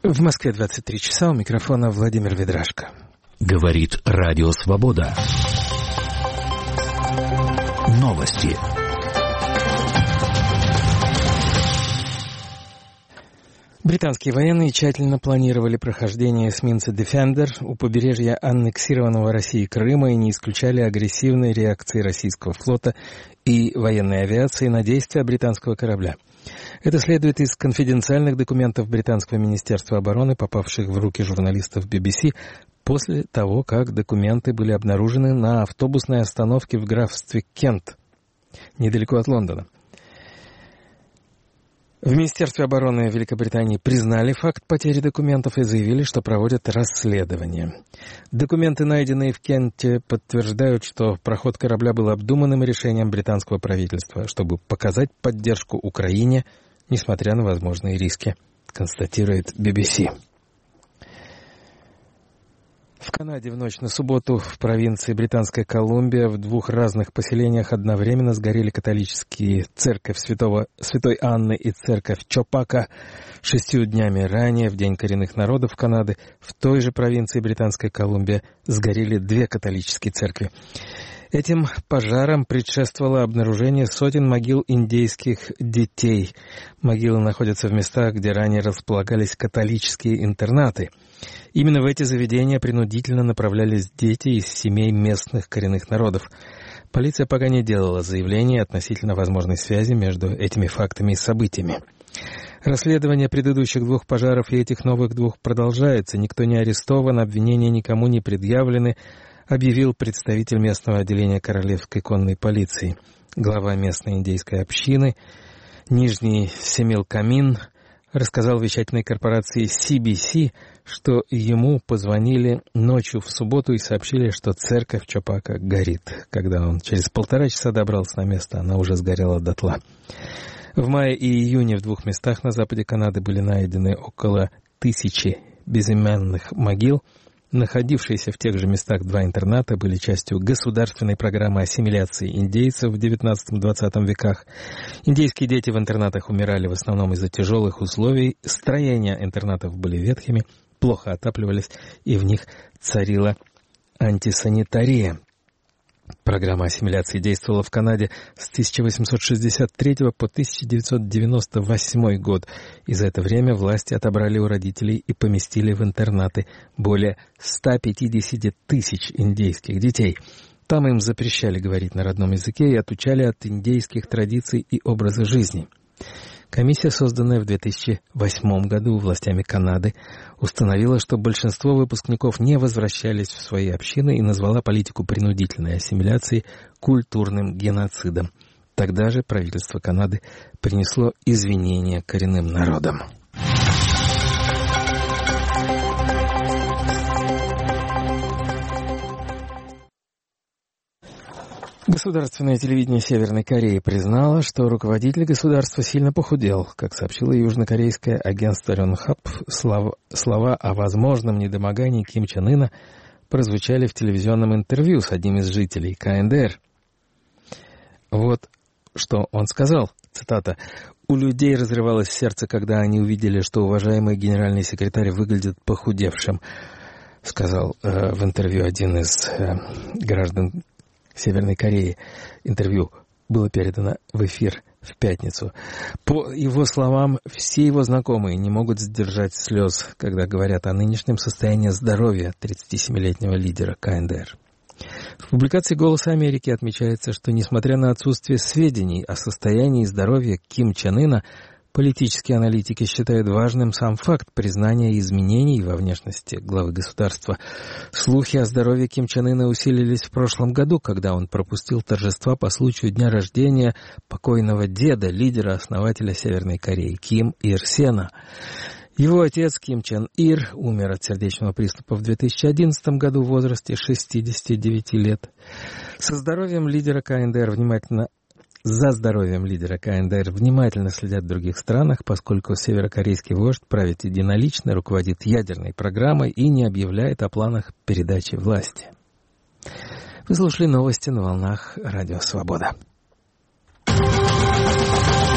В Москве 23 часа, у микрофона Владимир Ведрашко. Говорит Радио Свобода. Новости. Британские военные тщательно планировали прохождение эсминца «Defender» у побережья аннексированного Россией Крыма и не исключали агрессивной реакции российского флота и военной авиации на действия британского корабля. Это следует из конфиденциальных документов британского министерства обороны, попавших в руки журналистов BBC, после того, как документы были обнаружены на автобусной остановке в графстве Кент, недалеко от Лондона. В Министерстве обороны Великобритании признали факт потери документов и заявили, что проводят расследование. Документы, найденные в Кенте, подтверждают, что проход корабля был обдуманным решением британского правительства, чтобы показать поддержку Украине, несмотря на возможные риски, констатирует BBC. В Канаде в ночь на субботу в провинции Британская Колумбия в двух разных поселениях одновременно сгорели католические церковь Святой Анны и церковь Чопака. 6 днями ранее, в День коренных народов Канады, в той же провинции Британская Колумбия сгорели 2 католические церкви. Этим пожарам предшествовало обнаружение сотен могил индейских детей. Могилы находятся в местах, где ранее располагались католические интернаты. Именно в эти заведения принудительно направлялись дети из семей местных коренных народов. Полиция пока не делала заявлений относительно возможной связи между этими фактами и событиями. Расследование предыдущих 2 пожаров и этих новых 2 продолжается. Никто не арестован, обвинения никому не предъявлены, объявил представитель местного отделения Королевской конной полиции. Глава местной индейской общины Нижний Семилкамин рассказал вещательной корпорации CBC, что ему позвонили ночью в субботу и сообщили, что церковь Чопака горит. Когда он через 1,5 часа добрался на место, она уже сгорела дотла. В мае и июне в 2 местах на западе Канады были найдены около 1000 безымянных могил. Находившиеся в тех же местах 2 интерната были частью государственной программы ассимиляции индейцев в XIX-XX веках. Индейские дети в интернатах умирали в основном из-за тяжелых условий. Строения интернатов были ветхими, плохо отапливались, и в них царила антисанитария. Программа ассимиляции действовала в Канаде с 1863 по 1998 год, и за это время власти отобрали у родителей и поместили в интернаты более 150 тысяч индейских детей. Там им запрещали говорить на родном языке и отучали от индейских традиций и образа жизни. Комиссия, созданная в 2008 году властями Канады, установила, что большинство выпускников не возвращались в свои общины и назвала политику принудительной ассимиляции культурным геноцидом. Тогда же правительство Канады принесло извинения коренным народам. Государственное телевидение Северной Кореи признало, что руководитель государства сильно похудел. Как сообщило южнокорейское агентство Рёнхап, слова о возможном недомогании Ким Чен Ына прозвучали в телевизионном интервью с одним из жителей КНДР. Вот что он сказал, цитата: «У людей разрывалось сердце, когда они увидели, что уважаемый генеральный секретарь выглядит похудевшим», сказал в интервью один из граждан Северной Кореи. Интервью было передано в эфир в пятницу. По его словам, все его знакомые не могут сдержать слез, когда говорят о нынешнем состоянии здоровья 37-летнего лидера КНДР. В публикации «Голоса Америки» отмечается, что, несмотря на отсутствие сведений о состоянии здоровья Ким Чен Ына, политические аналитики считают важным сам факт признания изменений во внешности главы государства. Слухи о здоровье Ким Чен Ына усилились в прошлом году, когда он пропустил торжества по случаю дня рождения покойного деда, лидера-основателя Северной Кореи, Ким Ир Сена. Его отец Ким Чен Ир умер от сердечного приступа в 2011 году в возрасте 69 лет. За здоровьем лидера КНДР внимательно следят в других странах, поскольку северокорейский вождь правит единолично, руководит ядерной программой и не объявляет о планах передачи власти. Вы слушали новости на волнах Радио Свобода.